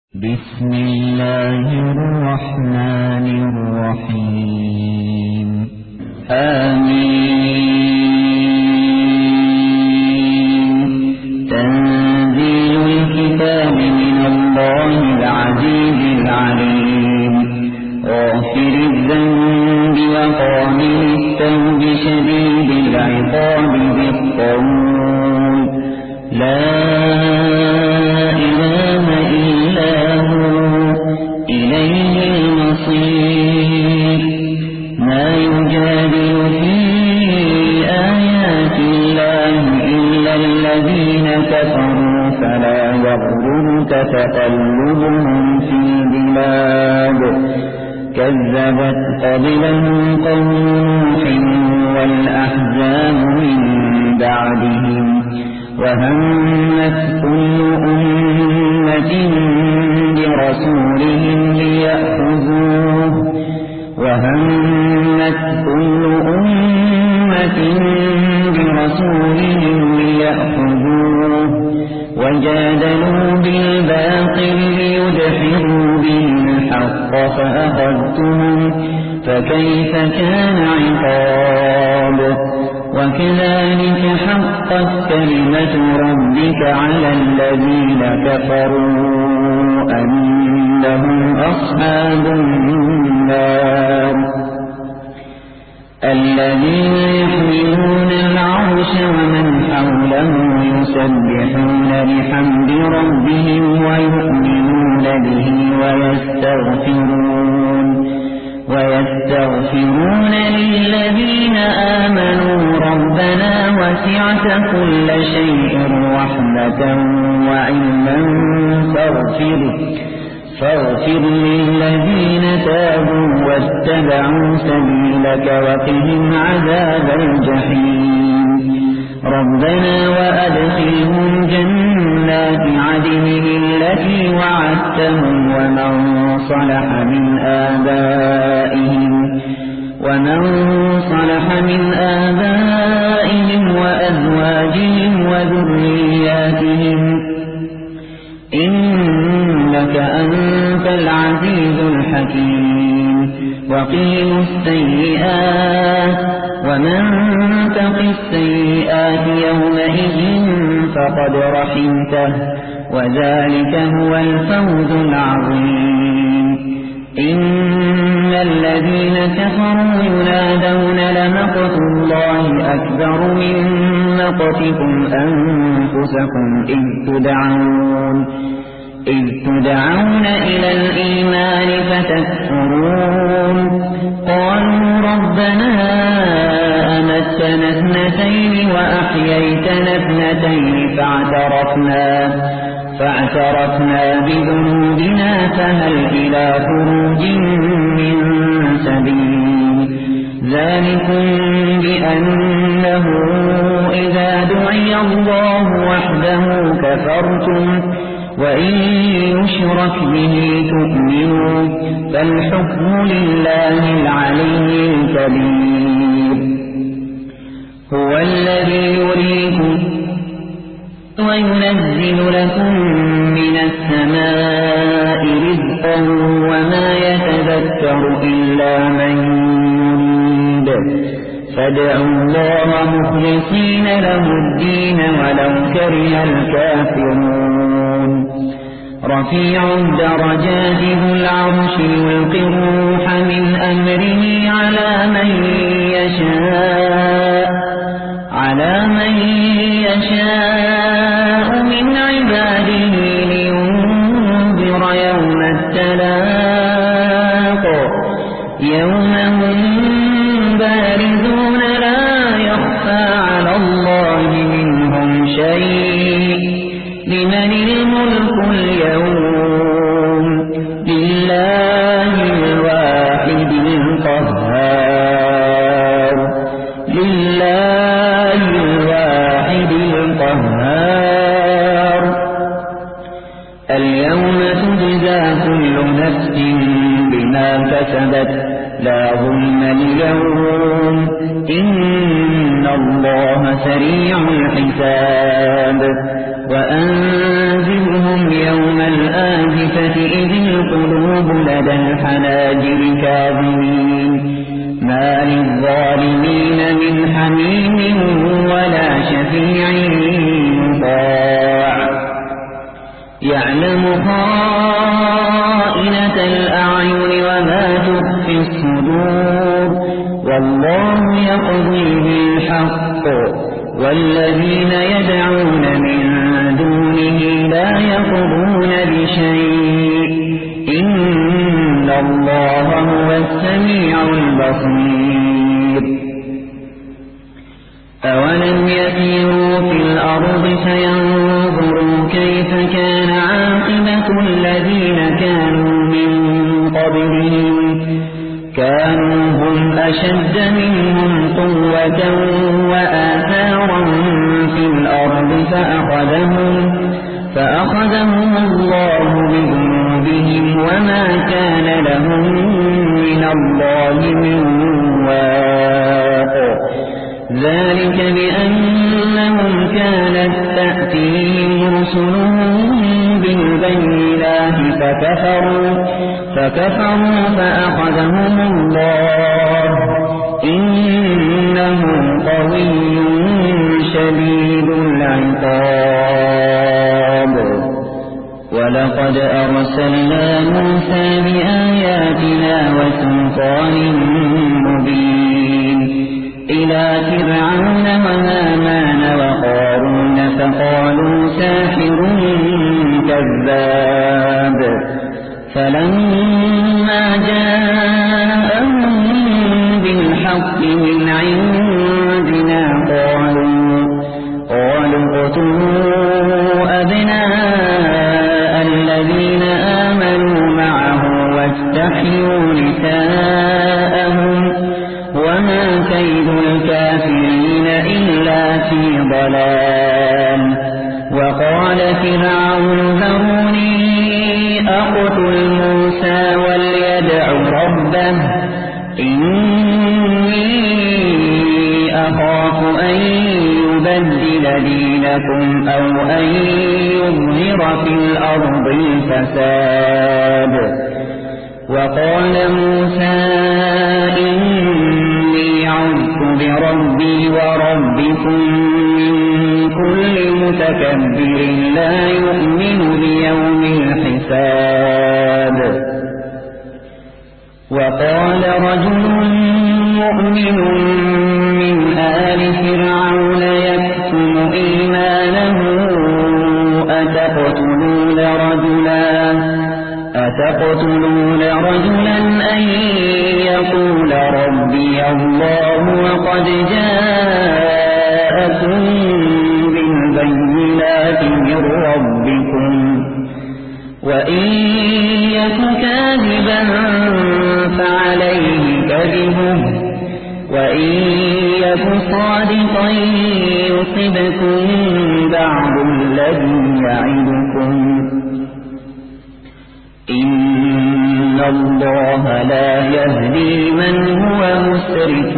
بسم الله الرحمن الرحيم آمين. تنزيل الكتاب من الله العزيز العليم غافر الذنب وقابل التوب شديد العقاب ذي الطول لا إله إلا هو إليه المصير. ما يجادل في آيات الله إلا الذين كفروا فلا يغررك تقلبهم في البلاد. كذبت قبلهم قوم نوح والأحزاب من بعدهم وهمت كل أمة برسولهم ليأخذوه وجادلوا بالباطل ليدحضوا به الحق فأخذتهم فكيف كان عقاب. وكذلك حقت كلمة ربك على الذين كفروا أنهم أصحاب النار. الذين يحملون العرش ومن حوله يسبحون بحمد ربهم ويؤمنون به ويستغفرون للذين آمنوا ربنا وسعت كل شيء رحمة وعلما فاغفر للذين تابوا واتبعوا سبيلك وقهم عذاب الجحيم. ربنا وأدخلهم جنات عدن التي وعدتهم ومن صلح من آبائهم وأزواجهم وذرياتهم إنك أنت العزيز الحكيم. وقيموا السيئات ومن تق السيئات يومئذ فقد رحمته وذلك هو الفوز العظيم. إن الذين كفروا ينادون لمقت الله أكبر من مقتكم أنفسكم إذ تدعون إلى الإيمان فتكفرون. قالوا ربنا أمتنا اثنتين وأحييتنا اثنتين فاعترفنا بذنوبنا فهل إلى خروج من سبيل. ذلكم بأنه إذا دعي الله وحده كفرتم وإن يشرك به تؤمنوا فالحكم لله العلي الكبير. هو الذي يريكم وينزل لكم من السماء رزقا وما يتذكر إلا من يريد فادعوا الله مخلصين له الدين ولو كره الكافرون. رفيع الدرجات ذو العرش يلقي الروح من أمره على من يشاء من عباده لينذر يوم التلاق يوم هم بارزون لا يخفى على الله منهم شيء. لمن الملك اليوم لله الواحد القهار. اليوم تجزى كل نفس بما كسبت لا ظلم اليوم إن الله سريع الحساب. وأنذرهم يوم الآزفة إذ القلوب لدى الحناجر كاظمين ما للظالمين من حميم ولا شفيع مطاع يعلم خائنة الأعين وما تخفي الصدور والله يقضي بالحق والذين يدعون من دونه لا يقضون بشيء إن الله هو السميع البصير أولم يسيروا في الأرض فينظروا كيف كان عاقبة الذين كانوا من قبلهم كانوا هم أشد منهم قوة وآثارا في الأرض فأخذهم الله بذنوبهم وما كان لهم من الله من واق ذلك بأنهم كانت تأتيهم رسلهم بالبينات فكفروا فأخذهم الله إنه قوي شديد العقاب ولقد أرسلنا موسى بآياتنا وسلطان مبين إلى فرعون وهامان وقارون فقالوا ساحر كذاب فلما جاءهم بالحق من عندنا قالوا اقتلوا أبناء الذين آمنوا معه واستحيوا نساءهم وما كيد الكافرين إلا في ضلال وقال فرعون ذروني أقتل موسى وليدع ربه إني أخاف أن يبدل دينكم أو أن يظهر في الأرض الفساد وقال موسى إني عذت بربي وربكم من كل متكبر لا يؤمن بيوم الحساب وقال رجل مؤمن من آل فرعون يكتم إيمانه أتقتلون رجلا أن يقول ربي الله وقد جاءكم بالبينات من ربكم وإن يك كاذبا فعليه كذبه وإن يك صادقا يصبكم بعض الذي يعدكم إن الله لا يهدي من هو مسرف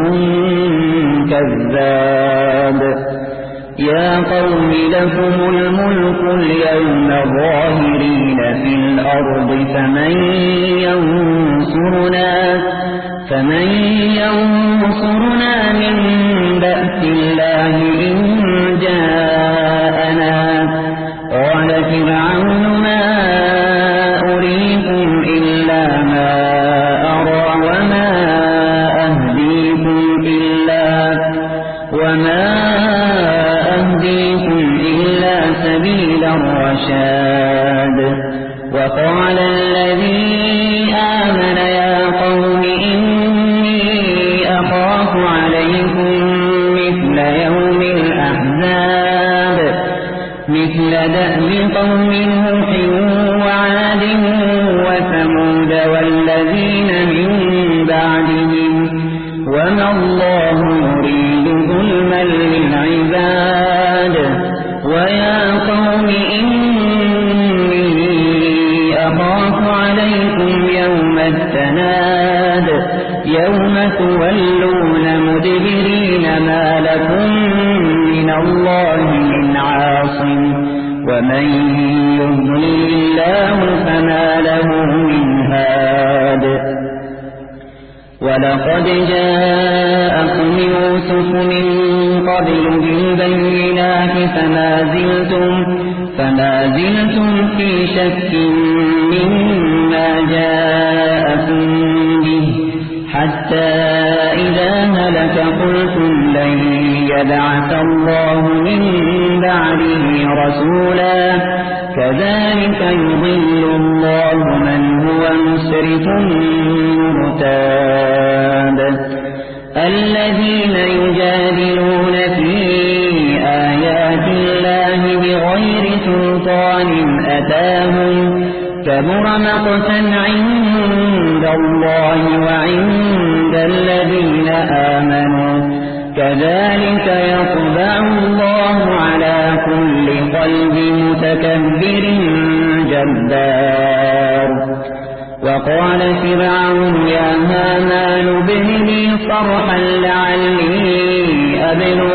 كذاب يا قوم لكم الملك اليوم ظاهرين في الأرض فمن ينصرنا من بأس الله إن جاءنا قال فرعون ما أريكم إلا ما أرى وما أهديكم إلا سبيل الرشاد وقال الذي آمن يا قوم إني أخاف عليكم مثل يوم الأحزاب مثل دأب قوم نوح وعاد وثمود والذين من بعدهم وما الله يريد ظلما للعباد ويا قوم إني أخاف عليكم يوم التناد يوم تولون مدبرين ما لكم من الله من عاصم ومن يضلل الله فما له من هاد ولقد جاءكم يوسف من قبل بالبينات فما زلتم في شك مما جاءكم به حتى إذا هلك قلتم لن يبعث الله من بعده رسولا كذلك يضل الله من هو مسرف مرتاب الذين يجادلون في آيات الله بغير سلطان أتاهم كبر مقتا عند الله وعند الذين آمنوا كذلك يطبع الله على كل قلب متكبر جبار وقال فرعون يا هامان ابن لي صرحا لعلي أبلغ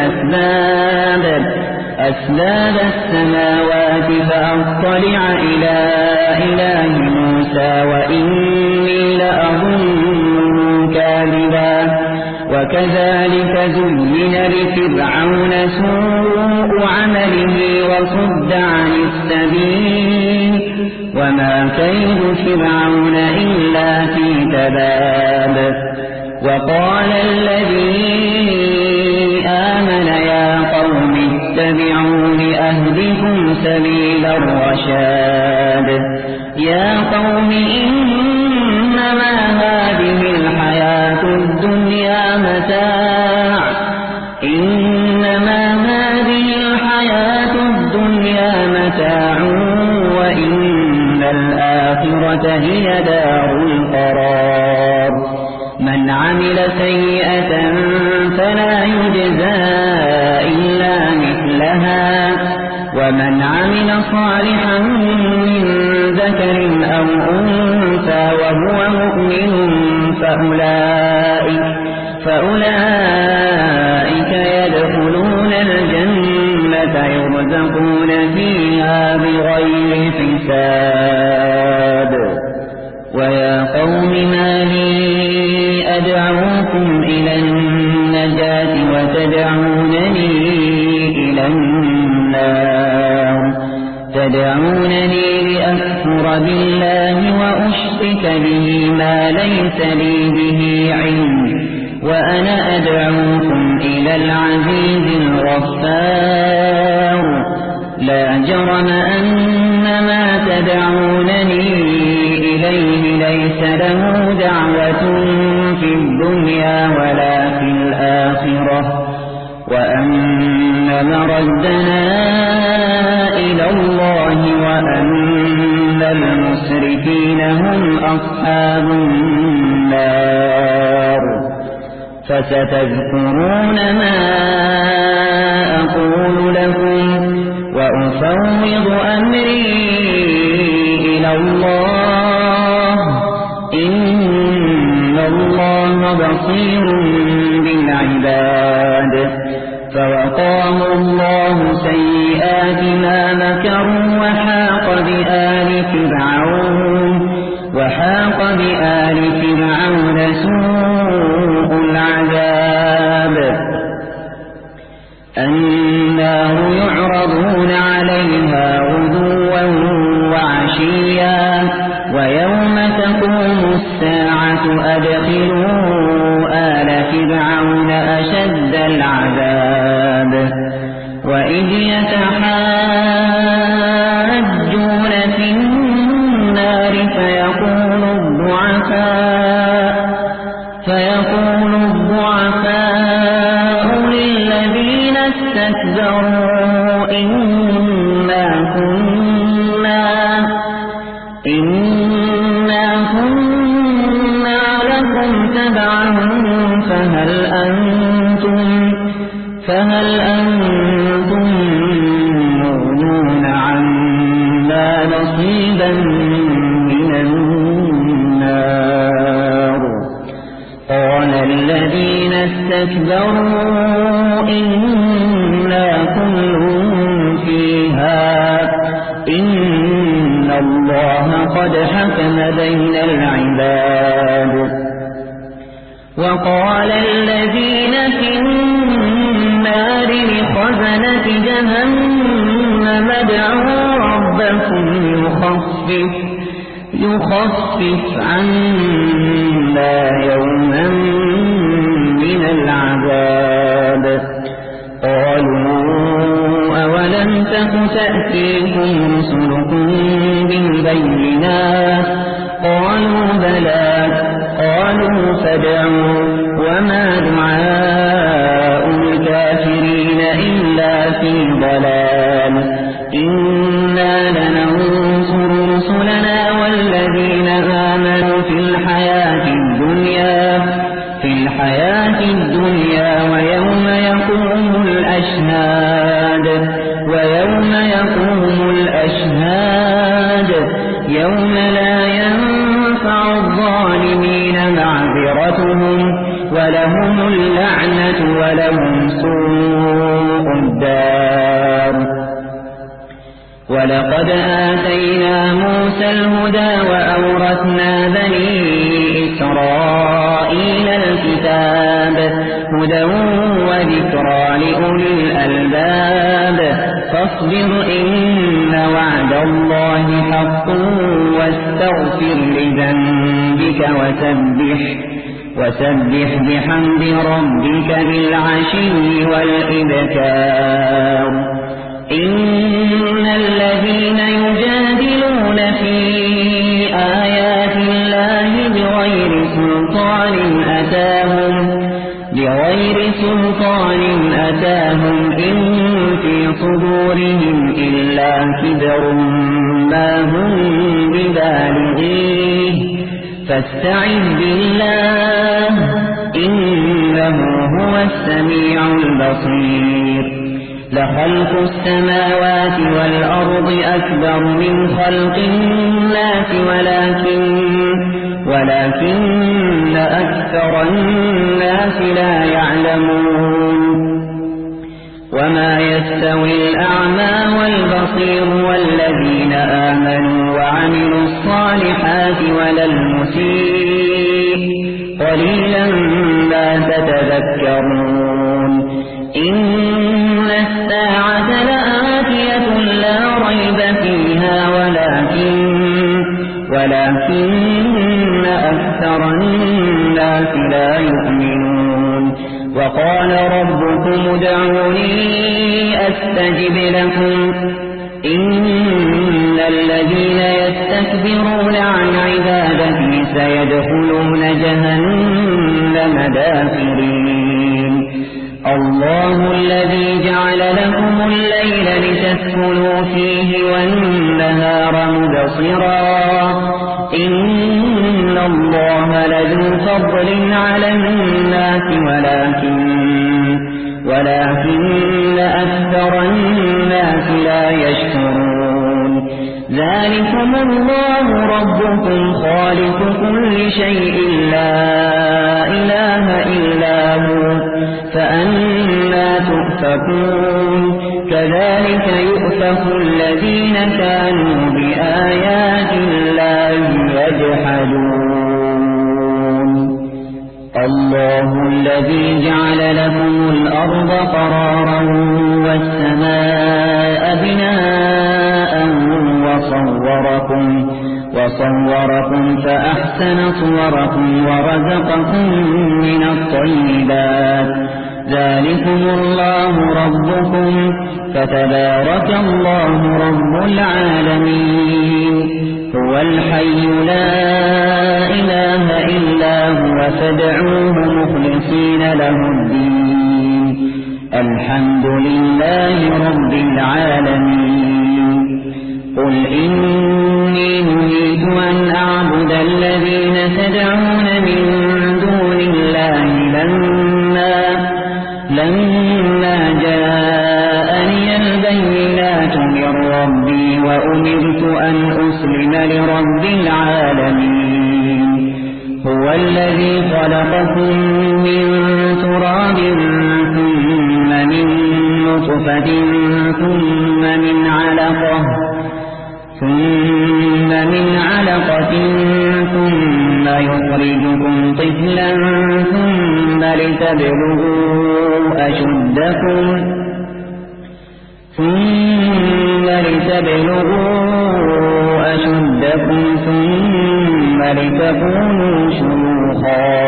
أسباب السماوات فأطلع إلى إله موسى وإني لأظنه كاذبا وكذلك زين لفرعون سوء عمله وصد عن السبيل وما كيد فرعون إلا في تباب وقال الذي آمن يا قوم اتبعون أهدكم سبيل الرشاد يا قوم إنما هذه الحياة الدنيا متاع وإن الآخرة هي دار القرار من عمل سيئة فلا يجزى إلا مثلها ومن عمل صالحا من ذكر أو أنثى وهو مؤمن فأولئك يدخلون الجنة يرزقون فيها بغير حساب ويا قوم ما لي أدعوكم إلى النجاة وتدعونني إلى النار تدعونني لأكفر بالله وأشرك به ما ليس لي به علم وأنا أدعوكم إلى العزيز الغفار لا جرم أن ما تدعونني إليه ليس له دعوة في الدنيا ولا في الآخرة وأن مردنا إلى الله وأن المسرفين هم أصحاب النار فستذكرون ما أقول لكم وأفوض أمري إلى الله إن الله بصير بالعباد فوقاه الله سيئات ما مكروا وحاق بآل فرعون سوء العذاب النار يعرضون عليها غدوا وعشيا ويوم تقوم الساعة أدخلوا آل فرعون أشد العذاب وإذ يتحاجون في النار فيقول الضعفاء للذين استكبروا إنا كنا لكم تبعا فهل أنتم مغنون عنا نصيبا من النار قال الذين استكبروا إنا كل فيها وحكم بين العباد. وقال الذين في النار لخزنة جهنم ادعوا ربكم يخفف عنا يوما من العذاب. قالوا أولم تك تأتيكم رسلكم بالبينات؟ قالوا بلى. قالوا فادعوا وما دعاء الكافرين إلا في ضلال. إنا لننصر رسلنا والذين آمنوا في الحياة الدنيا ويوم يقوم الأشهاد يوم لا ينفع الظالمين معذرتهم ولهم اللعنة ولهم سوء الدار. ولقد آتينا موسى الهدى وأورثنا بني إسرائيل الكتاب هدى وذكرى لأولي الألباب. فاصبر إن وعد الله حق واستغفر لذنبك وسبح بحمد ربك بالعشي والإبكار. إن الذين يجادلون في آيات الله بغير سلطان أتاهم إن في صدورهم إلا كبر ما هم ببالغيه فاستعذ بالله إنه هو السميع البصير. لخلق السماوات والأرض أكبر من خلق الناس ولكن أكثر الناس لا يعلمون. وما يستوي الأعمى والبصير والذين آمنوا وعملوا الصالحات ولا المسيء قليلا ما تتذكرون. إن الساعة لآتية لا ريب فيها ولكن أكثر الناس لا يؤمنون. وقال ربكم ادعوني أستجب لكم إن الذين يستكبرون عن عبادتي سيدخلون جهنم داخرين. الله الذي جعل لكم الليل لتسكنوا فيه والنهار مبصرا إن الله لذو فضل على الناس ولكن أكثر الناس لا يشكرون. ذلكم الله ربكم خالق كل شيء لا إله إلا هو فأنا تؤفكون. كذلك يؤفك الذين كانوا بآيات الله يجحدون. الله الذي جعل لكم الأرض قرارا والسماء بناء وصوركم فأحسن صوركم ورزقكم من الطيبات. ذلكم الله ربكم فتبارك الله رب العالمين. هو الحي لا إله إلا هو فادعوه مخلصين له الدين. الحمد لله رب العالمين. قل إني نريد أن أعبد الذين تدعون من دون الله لما جاءني البينات من ربي وأمرت أن أسلم لرب العالمين. هو الذي خلقكم من تراب ثم من نطفة ثم من علقة لتبلغوا أشدكم ثم لتكونوا شيوخا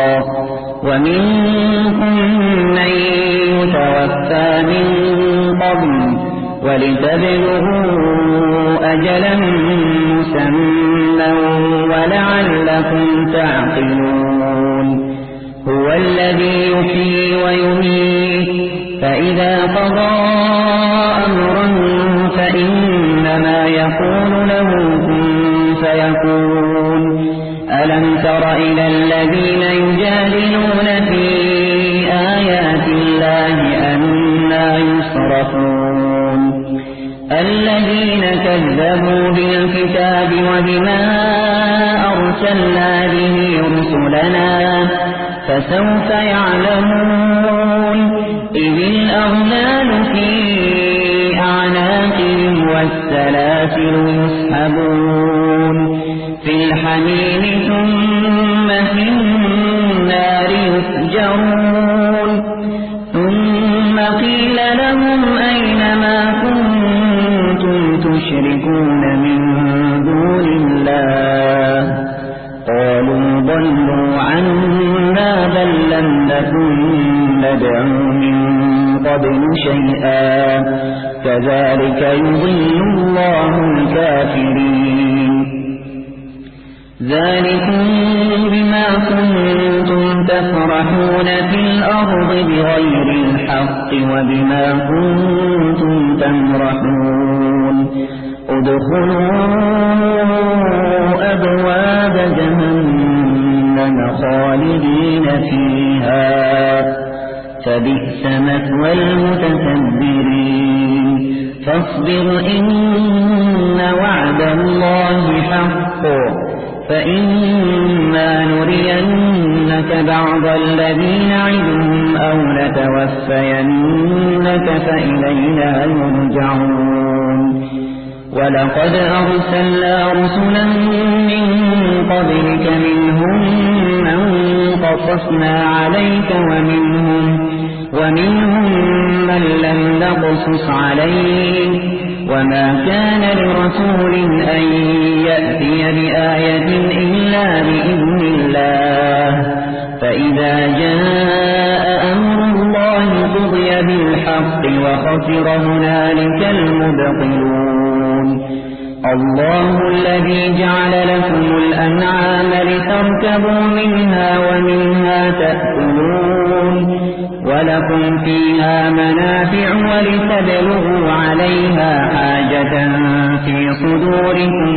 ومنكم من يتوفى من قبل ولتبلغوا أجلا مسمى ولعلكم تعقلون هو الذي يحيي ويميت فإذا قضى أمرا فإنما يقول له كن فيكون ألم تر إلى الذين يجادلون في آيات الله أنى يصرفون الذين كذبوا بالكتاب وبما أرسلنا به رسلنا فسوف يعلمون إذ الأغلال في أعناقهم والسلاسل يسحبون في الحميم ثم في النار يسجرون ثم قيل لهم أين ما كنتم تشركون من دون الله قالوا ضلوا عنا بل لم نكن ندعو من قبل شيئا كذلك يضل الله الكافرين ذلكم بما كنتم تفرحون في الأرض بغير الحق وبما كنتم تمرحون ادخلوا أبواب جهنم خالدين فيها فبئس مثوى المتكبرين فاصبر إن وعد الله حق فإما نرينك بعض الذي نعدهم أو نتوفينك فإلينا يرجعون ولقد أرسلنا رسلا من قبلك منهم من قصصنا عليك ومنهم من لم نقصص عليك وما كان لرسول أن يأتي بآية إلا بإذن الله فإذا جاء أمر الله قضي بالحق وخسر هنالك المبطلون الله الذي جعل لكم الأنعام لتركبوا منها ومنها تأكلون ولكم فيها منافع ولتبلغوا عليها حاجة في صدوركم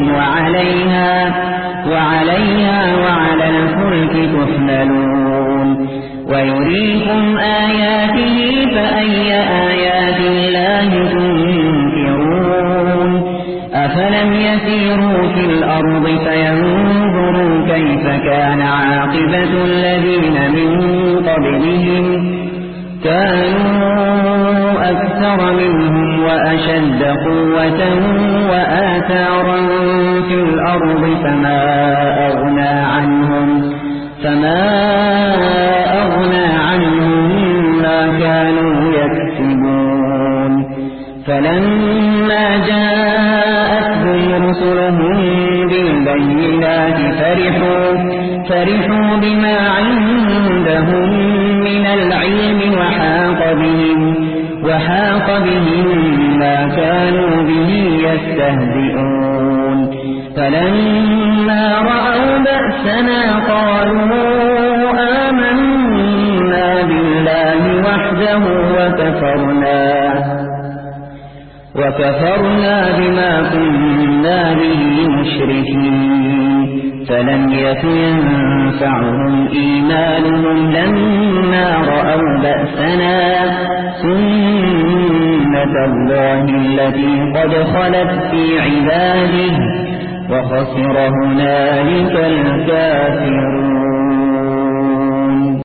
وعليها وعلى الفلك تحملون ويريكم آياته فأي آيات الله تنكرون أفلم يسيروا في الأرض فينظروا كيف كان عاقبة الذين من قبلهم كانوا أكثر منهم وأشد قوة وآثارا في الأرض فما أغنى عنهم ما كانوا يكسبون فلما جاءتهم رسلهم بالبينات فرحوا بما عندهم من العلم وحاق بهم ما كانوا به يستهزئون فلما رأوا بأسنا قالوا آمنا بالله وحده وكفرنا بما كنا به مشركين فلم يكن ينفعهم إيمانهم لما رأوا بأسنا سنة الله التي قد خلت في عباده وخسر هنالك الكافرون